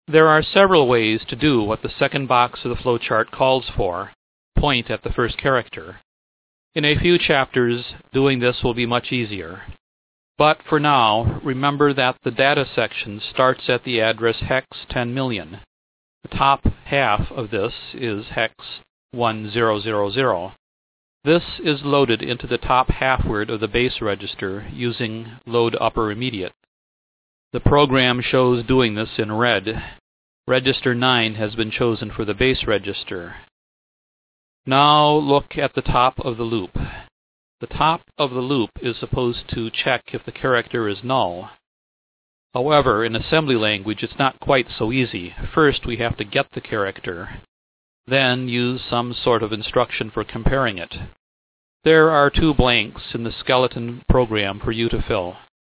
There are several ways to do what the second box of the flowchart calls for, point at the first character. In a few chapters, doing this will be much easier. But for now, remember that the data section starts at the address hex 10 million. The top half of this is hex 1000. This is loaded into the top half word of the base register using load upper immediate. The program shows doing this in red. Register 9 has been chosen for the base register. Now look at the top of the loop. The top of the loop is supposed to check if the character is null. However, in assembly language, it's not quite so easy. First, we have to get the character, then use some sort of instruction for comparing it. There are 2 blanks in the skeleton program for you to fill.